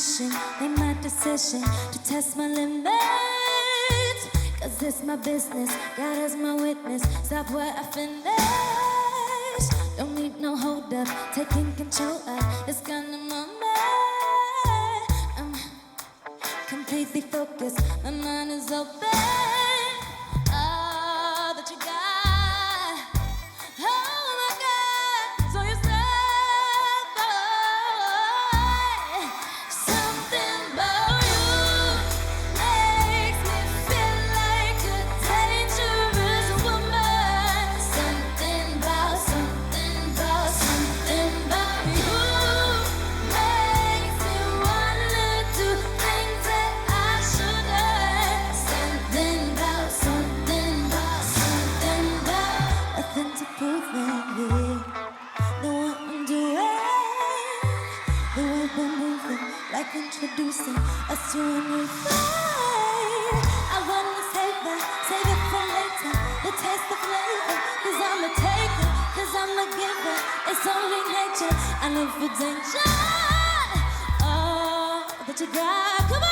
mission, ain't my decision to test my limits. Cause it's my business, God is my witness. Stop where I finish. Don't need no hold up, taking control of this kind of moment. I'm completely focused, my mind is open. All that you got, oh my God, so you said, boy, something about you makes me feel like a dangerous woman. Something about you makes me wanna do things that I shouldn't. Something about nothing to prove right here. Know what I'm doing. The way we're moving, like introducing us to a new thing. I wanna save it for later. The taste of flavor, cause I'm a taker, cause I'm a giver. It's only nature, I live for danger. Oh, that you got, come on.